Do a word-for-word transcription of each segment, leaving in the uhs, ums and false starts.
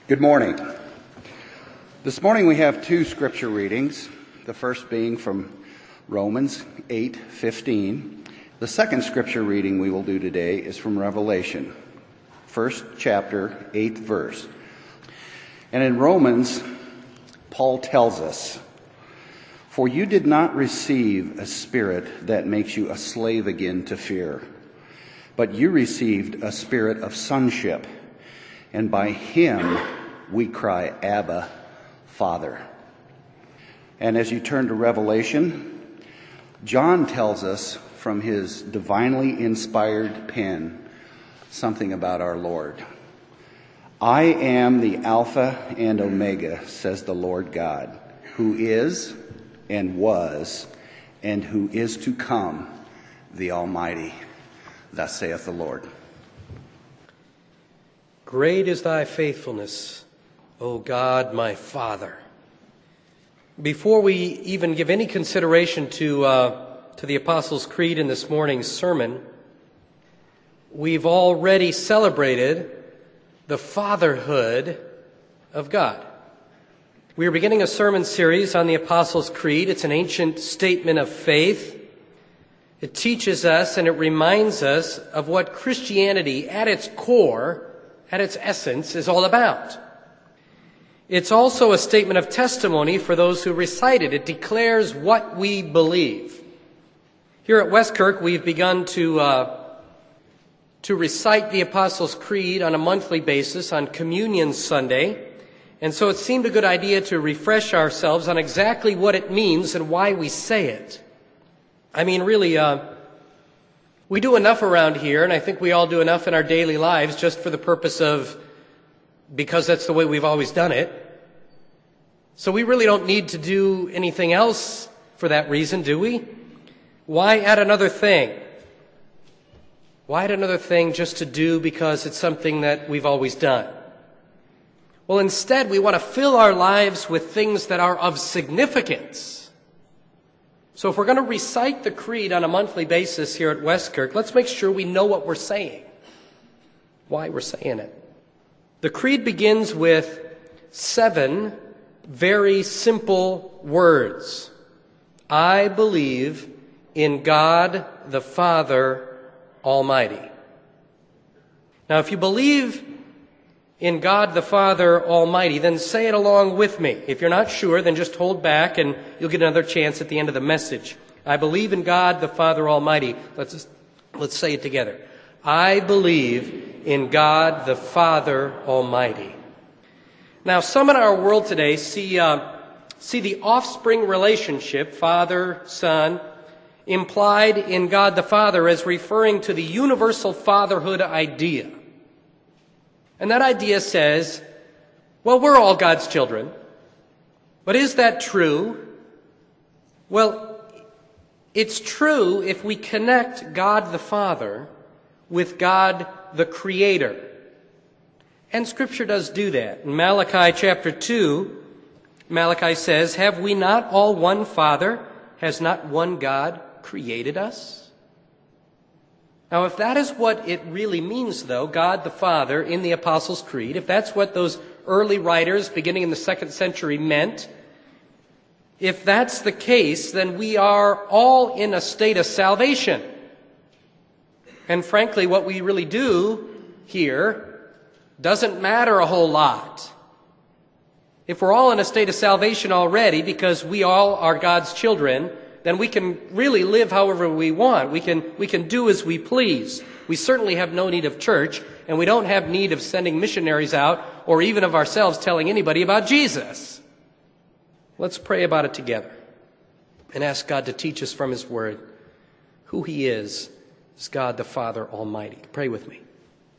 Good morning. This morning we have two scripture readings, the first being from Romans eight fifteen. The second scripture reading we will do today is from Revelation, first chapter, eighth verse. And in Romans, Paul tells us, "For you did not receive a spirit that makes you a slave again to fear, but you received a spirit of sonship, and by him we cry, Abba, Father." And as you turn to Revelation, John tells us from his divinely inspired pen something about our Lord. "I am the Alpha and Omega, says the Lord God, who is and was and who is to come, the Almighty. Thus saith the Lord." Great is thy faithfulness, O God, my Father. Before we even give any consideration to uh, to the Apostles' Creed in this morning's sermon, we've already celebrated the fatherhood of God. We are beginning a sermon series on the Apostles' Creed. It's an ancient statement of faith. It teaches us and it reminds us of what Christianity at its core, at its essence, is all about. It's also a statement of testimony for those who recite it. It declares what we believe. Here at Westkirk, we've begun to uh, to recite the Apostles' Creed on a monthly basis on Communion Sunday. And so it seemed a good idea to refresh ourselves on exactly what it means and why we say it. I mean, really, uh, we do enough around here, and I think we all do enough in our daily lives just for the purpose of, because that's the way we've always done it. So we really don't need to do anything else for that reason, do we? Why add another thing? Why add another thing just to do because it's something that we've always done? Well, instead, we want to fill our lives with things that are of significance. So if we're going to recite the Creed on a monthly basis here at Westkirk, let's make sure we know what we're saying, why we're saying it. The Creed begins with seven very simple words. I believe in God the Father Almighty. Now, if you believe in God the Father Almighty, then say it along with me. If you're not sure, then just hold back and you'll get another chance at the end of the message. I believe in God the Father Almighty. Let's, let's say it together. I believe in God the Father Almighty. Now, some in our world today see uh, see the offspring relationship, father, son, implied in God the Father as referring to the universal fatherhood idea. And that idea says, well, we're all God's children. But is that true? Well, it's true if we connect God the Father with God the Creator. And Scripture does do that. In Malachi chapter two, Malachi says, "Have we not all one Father? Has not one God created us?" Now, if that is what it really means, though, God the Father in the Apostles' Creed, if that's what those early writers beginning in the second century meant, if that's the case, then we are all in a state of salvation. And frankly, what we really do here doesn't matter a whole lot. If we're all in a state of salvation already because we all are God's children, then we can really live however we want. We can, we can do as we please. We certainly have no need of church, and we don't have need of sending missionaries out or even of ourselves telling anybody about Jesus. Let's pray about it together and ask God to teach us from His Word who He is as God the Father Almighty. Pray with me.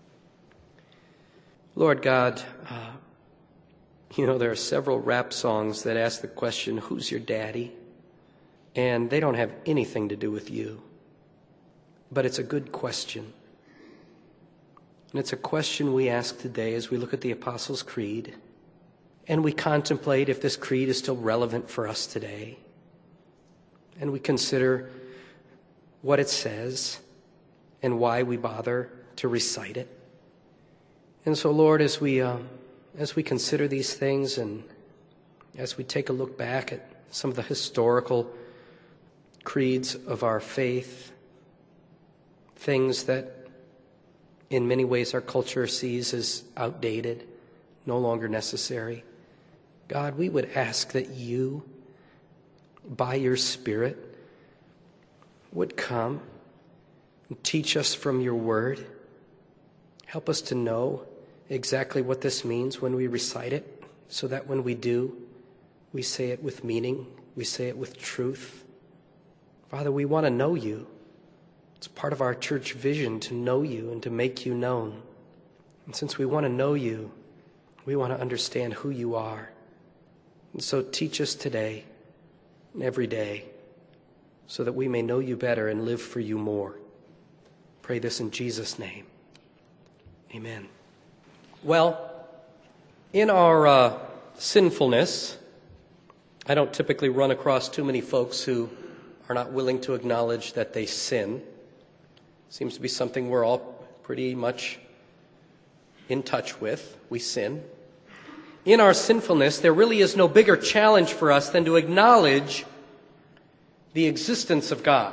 Lord God, uh, you know, there are several rap songs that ask the question, who's your daddy? And they don't have anything to do with you. But it's a good question. And it's a question we ask today as we look at the Apostles' Creed and we contemplate if this creed is still relevant for us today. And we consider what it says and why we bother to recite it. And so, Lord, as we uh, as we consider these things and as we take a look back at some of the historical creeds of our faith, things that in many ways our culture sees as outdated, no longer necessary, God, we would ask that you, by your Spirit, would come and teach us from your word. Help us to know exactly what this means when we recite it, so that when we do, we say it with meaning, we say it with truth. Father, we want to know you. It's part of our church vision to know you and to make you known. And since we want to know you, we want to understand who you are. And so teach us today and every day so that we may know you better and live for you more. Pray this in Jesus' name. Amen. Well, in our uh, sinfulness, I don't typically run across too many folks who are not willing to acknowledge that they sin. Seems to be something we're all pretty much in touch with. We sin. In our sinfulness, there really is no bigger challenge for us than to acknowledge the existence of God.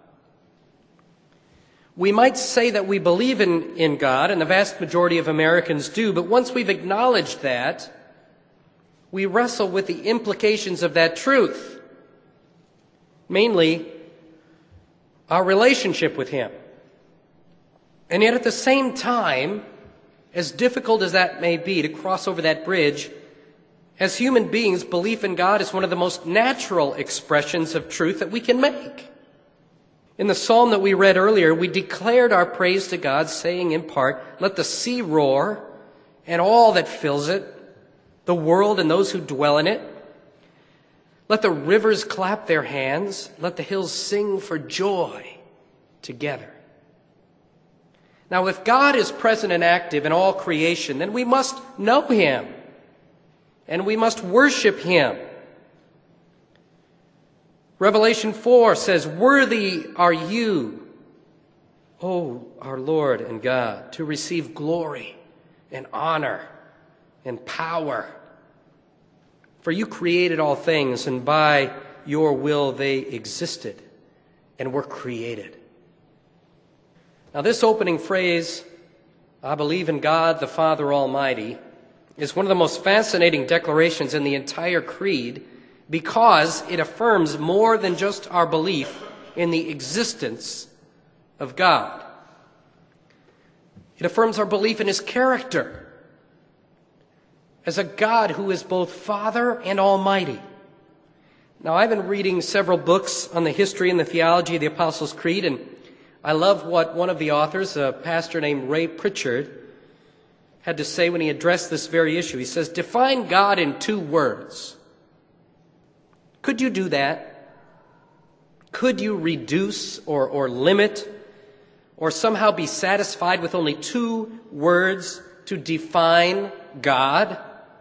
We might say that we believe in, in God, and the vast majority of Americans do, but once we've acknowledged that, we wrestle with the implications of that truth. Mainly, our relationship with Him. And yet at the same time, as difficult as that may be to cross over that bridge, as human beings, belief in God is one of the most natural expressions of truth that we can make. In the psalm that we read earlier, we declared our praise to God, saying in part, "Let the sea roar and all that fills it, the world and those who dwell in it. Let the rivers clap their hands. Let the hills sing for joy together." Now, if God is present and active in all creation, then we must know Him, and we must worship Him. Revelation four says, "Worthy are you, O our Lord and God, to receive glory and honor and power. For you created all things, and by your will they existed and were created." Now, this opening phrase, "I believe in God the Father Almighty," is one of the most fascinating declarations in the entire creed, because it affirms more than just our belief in the existence of God. It affirms our belief in His character as a God who is both Father and Almighty. Now, I've been reading several books on the history and the theology of the Apostles' Creed, and I love what one of the authors, a pastor named Ray Pritchard, had to say when he addressed this very issue. He says, "Define God in two words." Could you do that? Could you reduce or, or limit or somehow be satisfied with only two words to define God?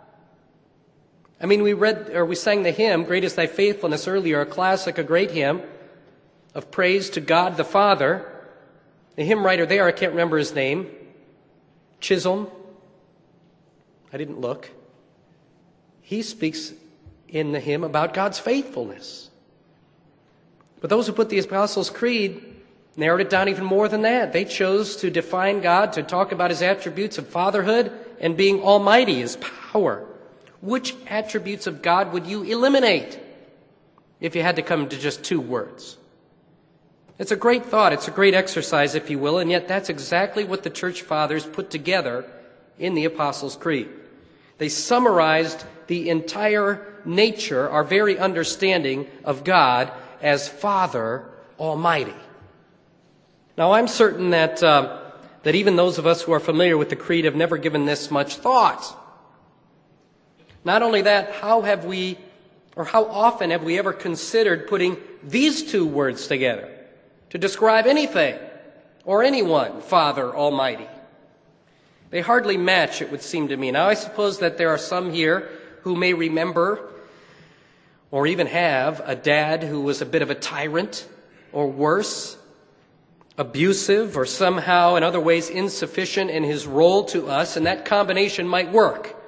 I mean, we read, or we sang the hymn, "Great is Thy Faithfulness," earlier, a classic, a great hymn of praise to God the Father. The hymn writer there, I can't remember his name, Chisholm. I didn't look. He speaks in the hymn about God's faithfulness. But those who put the Apostles' Creed narrowed it down even more than that. They chose to define God, to talk about His attributes of fatherhood and being almighty, His power. Which attributes of God would you eliminate if you had to come to just two words? It's a great thought. It's a great exercise, if you will, and yet that's exactly what the Church Fathers put together in the Apostles' Creed. They summarized the entire nature, our very understanding of God as Father Almighty. Now, I'm certain that uh, that even those of us who are familiar with the Creed have never given this much thought. Not only that, how have we, or how often have we ever considered putting these two words together to describe anything or anyone, Father Almighty? They hardly match, it would seem to me. Now, I suppose that there are some here who may remember or even have a dad who was a bit of a tyrant, or worse, abusive, or somehow in other ways insufficient in his role to us, and that combination might work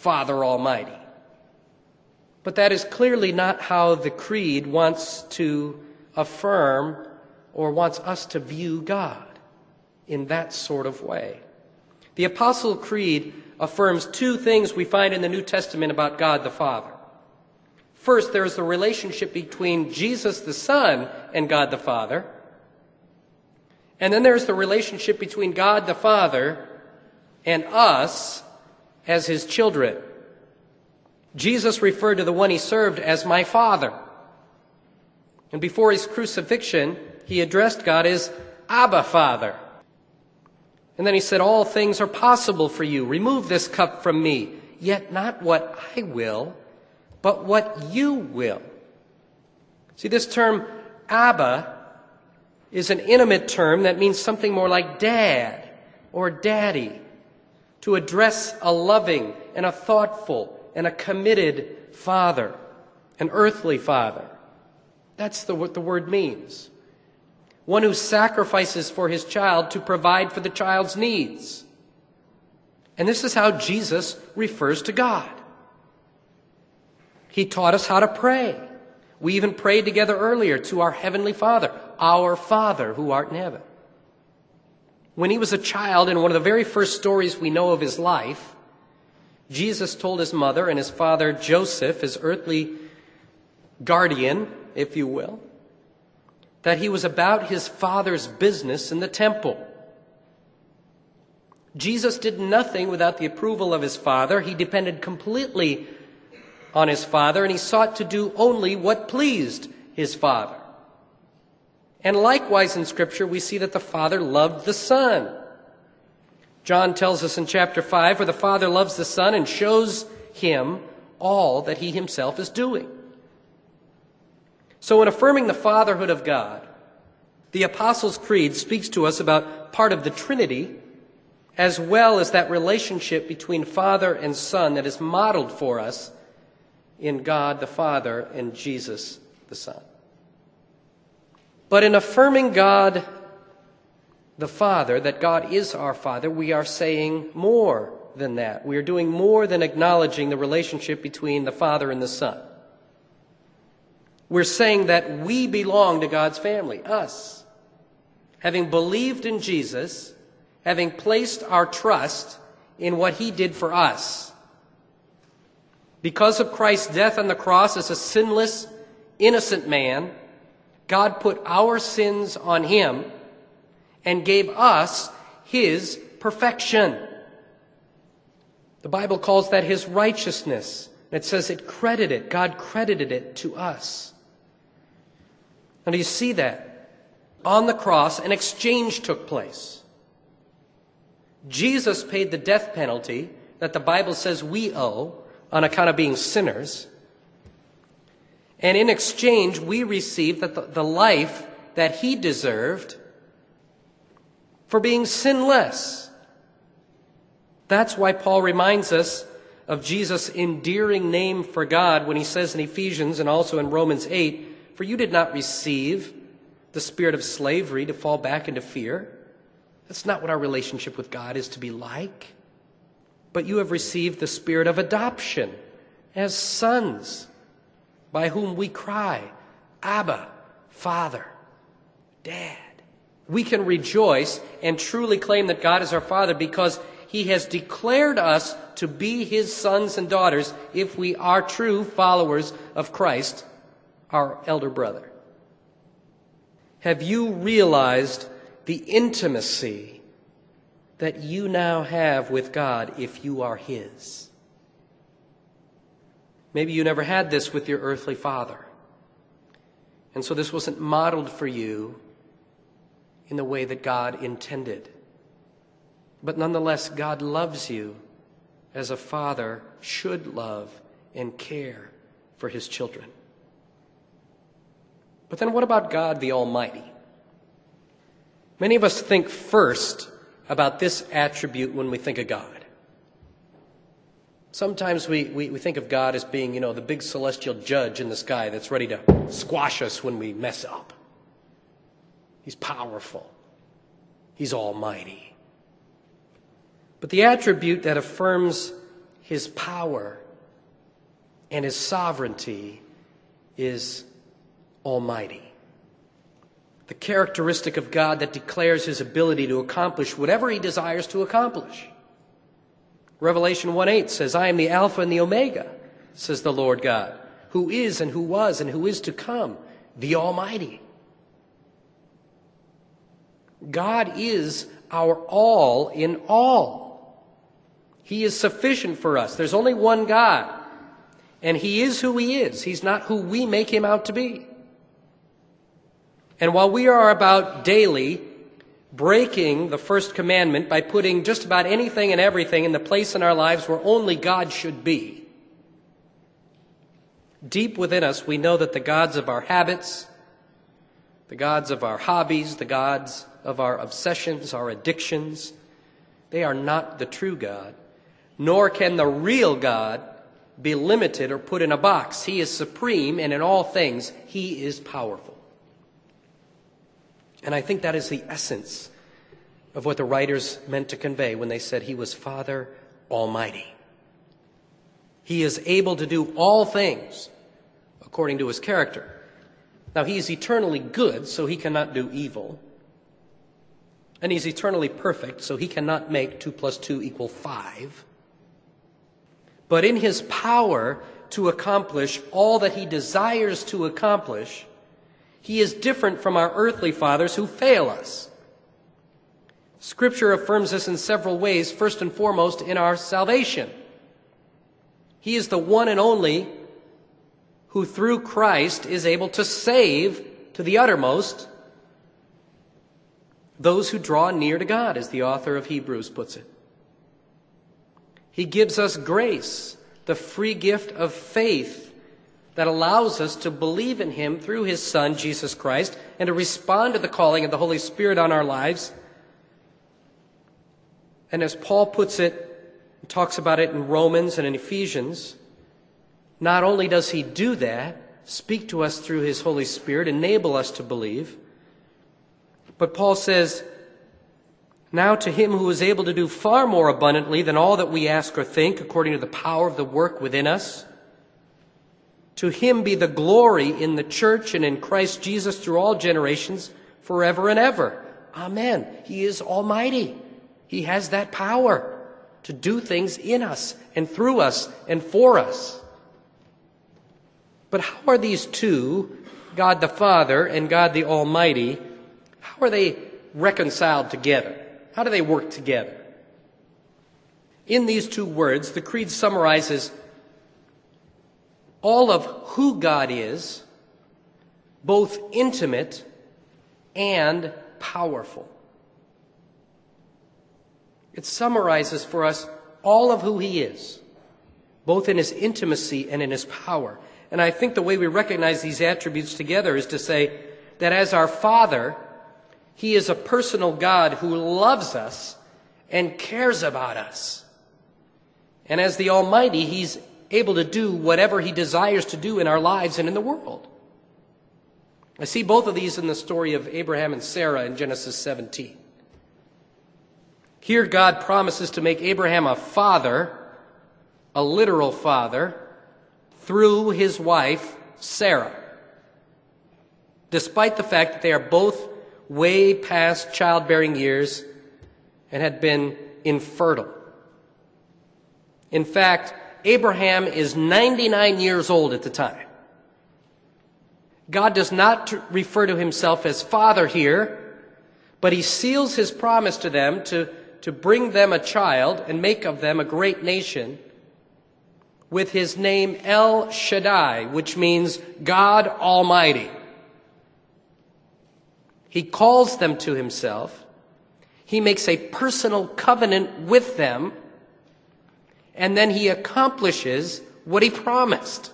Father Almighty. But that is clearly not how the Creed wants to affirm or wants us to view God in that sort of way. The Apostle Creed affirms two things we find in the New Testament about God the Father. First, there is the relationship between Jesus the Son and God the Father. And then there's the relationship between God the Father and us as his children. Jesus referred to the one he served as my Father. And before his crucifixion, he addressed God as Abba, Father. And then he said, all things are possible for you. Remove this cup from me. Yet not what I will, but what you will. See, this term Abba is an intimate term that means something more like dad or daddy, to address a loving and a thoughtful and a committed father, an earthly father. That's the, what the word means. One who sacrifices for his child to provide for the child's needs. And this is how Jesus refers to God. He taught us how to pray. We even prayed together earlier to our Heavenly Father, our Father who art in heaven. When he was a child, in one of the very first stories we know of his life, Jesus told his mother and his father Joseph, his earthly guardian, if you will, that he was about his father's business in the temple. Jesus did nothing without the approval of his father. He depended completely on his father, and he sought to do only what pleased his father. And likewise in Scripture, we see that the Father loved the Son. John tells us in chapter five, where the Father loves the Son and shows him all that he himself is doing. So in affirming the fatherhood of God, the Apostles' Creed speaks to us about part of the Trinity, as well as that relationship between Father and Son that is modeled for us in God the Father and Jesus the Son. But in affirming God the Father, that God is our Father, we are saying more than that. We are doing more than acknowledging the relationship between the Father and the Son. We're saying that we belong to God's family, us. Having believed in Jesus, having placed our trust in what he did for us. Because of Christ's death on the cross as a sinless, innocent man, God put our sins on him and gave us his perfection. The Bible calls that his righteousness. It says it credited, God credited it to us. And do you see that? On the cross, an exchange took place. Jesus paid the death penalty that the Bible says we owe on account of being sinners. And in exchange, we received the, the life that he deserved for being sinless. That's why Paul reminds us of Jesus' endearing name for God when he says in Ephesians and also in Romans eight, for you did not receive the spirit of slavery to fall back into fear. That's not what our relationship with God is to be like. But you have received the spirit of adoption as sons, by whom we cry, Abba, Father, Dad. We can rejoice and truly claim that God is our Father because he has declared us to be his sons and daughters if we are true followers of Christ, our elder brother. Have you realized the intimacy that you now have with God if you are his? Maybe you never had this with your earthly father. And so this wasn't modeled for you in the way that God intended. But nonetheless, God loves you as a father should love and care for his children. But then what about God the Almighty? Many of us think first about this attribute when we think of God. Sometimes we, we, we think of God as being, you know, the big celestial judge in the sky that's ready to squash us when we mess up. He's powerful. He's almighty. But the attribute that affirms his power and his sovereignty is almighty. The characteristic of God that declares his ability to accomplish whatever he desires to accomplish. Revelation one eight says, I am the Alpha and the Omega, says the Lord God, who is and who was and who is to come, the Almighty. God is our all in all. He is sufficient for us. There's only one God, and he is who he is. He's not who we make him out to be. And while we are about daily breaking the first commandment by putting just about anything and everything in the place in our lives where only God should be, deep within us we know that the gods of our habits, the gods of our hobbies, the gods of our obsessions, our addictions, they are not the true God, nor can the real God be limited or put in a box. He is supreme, and in all things, he is powerful. And I think that is the essence of what the writers meant to convey when they said he was Father Almighty. He is able to do all things according to his character. Now, he is eternally good, so he cannot do evil. And he's eternally perfect, so he cannot make two plus two equal five. But in his power to accomplish all that he desires to accomplish, he is different from our earthly fathers who fail us. Scripture affirms this in several ways, first and foremost in our salvation. He is the one and only who through Christ is able to save to the uttermost those who draw near to God, as the author of Hebrews puts it. He gives us grace, the free gift of faith that allows us to believe in him through his Son, Jesus Christ, and to respond to the calling of the Holy Spirit on our lives. And as Paul puts it, talks about it in Romans and in Ephesians, not only does he do that, speak to us through his Holy Spirit, enable us to believe, but Paul says, now to him who is able to do far more abundantly than all that we ask or think, according to the power of the work within us, to him be the glory in the church and in Christ Jesus through all generations, forever and ever. Amen. He is almighty. He has that power to do things in us and through us and for us. But how are these two, God the Father and God the Almighty, how are they reconciled together? How do they work together? In these two words, the Creed summarizes all of who God is, both intimate and powerful. It summarizes for us all of who he is, both in his intimacy and in his power. And I think the way we recognize these attributes together is to say that as our Father, he is a personal God who loves us and cares about us. And as the Almighty, he's able to do whatever he desires to do in our lives and in the world. I see both of these in the story of Abraham and Sarah in Genesis seventeen. Here God promises to make Abraham a father, a literal father, through his wife, Sarah, despite the fact that they are both way past childbearing years and had been infertile. In fact, Abraham is ninety-nine years old at the time. God does not refer to himself as father here, but he seals his promise to them to, to bring them a child and make of them a great nation with his name El Shaddai, which means God Almighty. He calls them to himself. He makes a personal covenant with them, and then he accomplishes what he promised.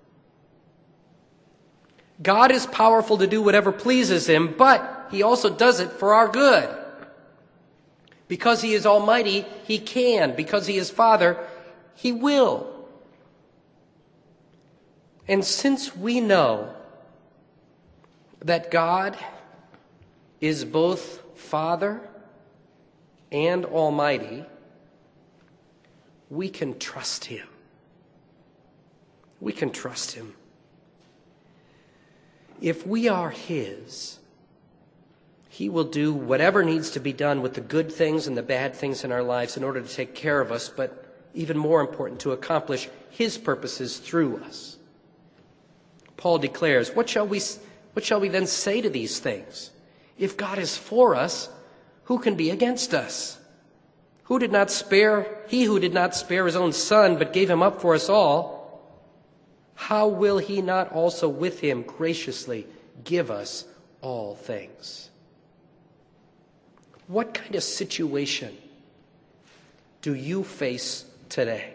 God is powerful to do whatever pleases him, but he also does it for our good. Because he is almighty, he can. Because he is Father, he will. And since we know that God is both Father and Almighty, we can trust him. We can trust him. If we are his, he will do whatever needs to be done with the good things and the bad things in our lives in order to take care of us, but even more important, to accomplish his purposes through us. Paul declares, what shall we, what shall we then say to these things? If God is for us, who can be against us? Who did not spare, he who did not spare his own son, but gave him up for us all, how will he not also with him graciously give us all things? What kind of situation do you face today?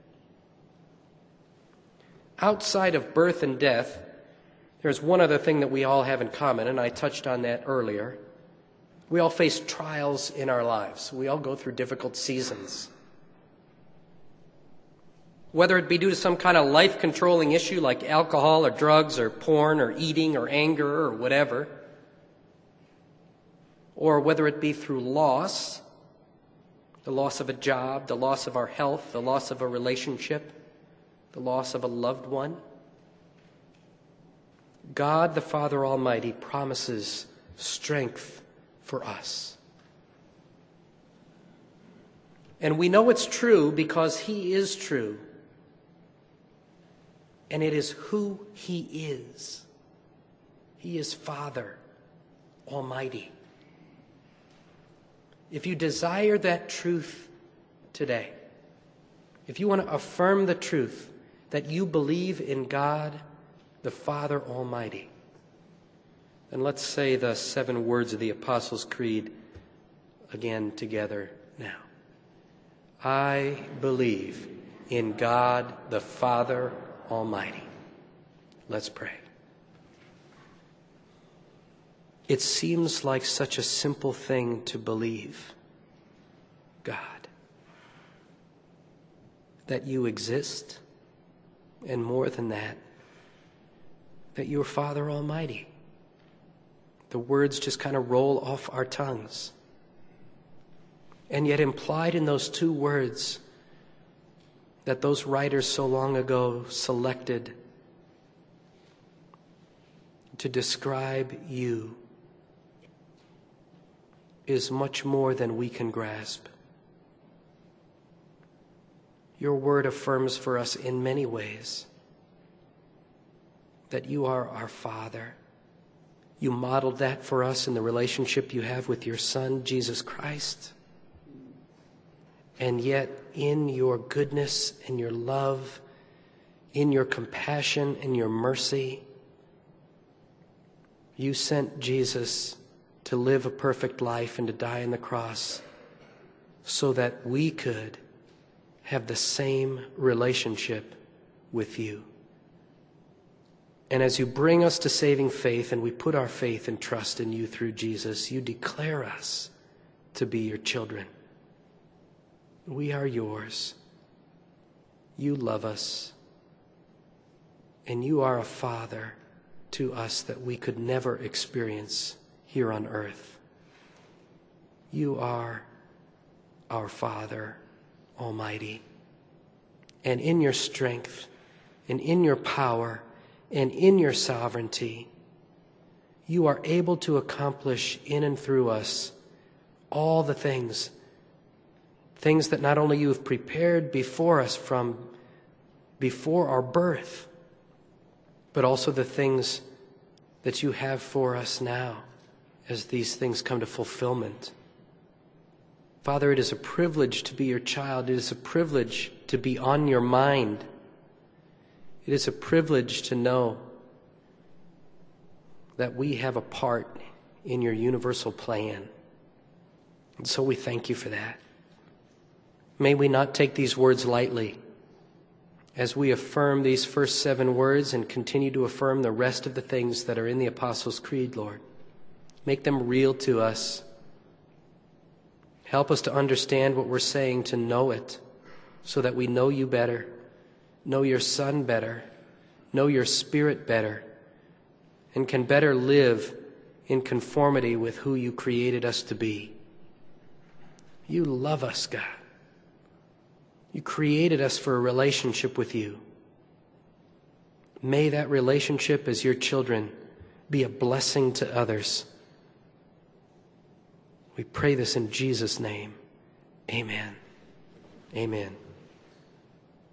Outside of birth and death, there's one other thing that we all have in common, and I touched on that earlier. We all face trials in our lives. We all go through difficult seasons. Whether it be due to some kind of life-controlling issue like alcohol or drugs or porn or eating or anger or whatever, or whether it be through loss, the loss of a job, the loss of our health, the loss of a relationship, the loss of a loved one. God the Father Almighty promises strength for us. And we know it's true because he is true. And it is who he is. He is Father Almighty. If you desire that truth today, if you want to affirm the truth that you believe in God, the Father Almighty, then let's say the seven words of the Apostles' Creed again together now. I believe in God, the Father Almighty. Let's pray. It seems like such a simple thing to believe, God, that you exist, and more than that, that you're Father Almighty. The words just kind of roll off our tongues. And yet implied in those two words that those writers so long ago selected to describe you is much more than we can grasp. Your word affirms for us in many ways that you are our Father. You modeled that for us in the relationship you have with your Son, Jesus Christ. And yet, in your goodness and your love, in your compassion and your mercy, you sent Jesus to live a perfect life and to die on the cross so that we could have the same relationship with you. And as you bring us to saving faith and we put our faith and trust in you through Jesus, you declare us to be your children. We are yours. You love us. And you are a Father to us that we could never experience here on earth. You are our Father Almighty. And in your strength, and in your power, and in your sovereignty, you are able to accomplish in and through us all the things, things that not only you have prepared before us from before our birth, but also the things that you have for us now as these things come to fulfillment. Father, it is a privilege to be your child. It is a privilege to be on your mind. It is a privilege to know that we have a part in your universal plan. And so we thank you for that. May we not take these words lightly as we affirm these first seven words and continue to affirm the rest of the things that are in the Apostles' Creed, Lord. Make them real to us. Help us to understand what we're saying, to know it, so that we know you better, know your Son better, know your Spirit better, and can better live in conformity with who you created us to be. You love us, God. You created us for a relationship with you. May that relationship as your children be a blessing to others. We pray this in Jesus' name. Amen. Amen.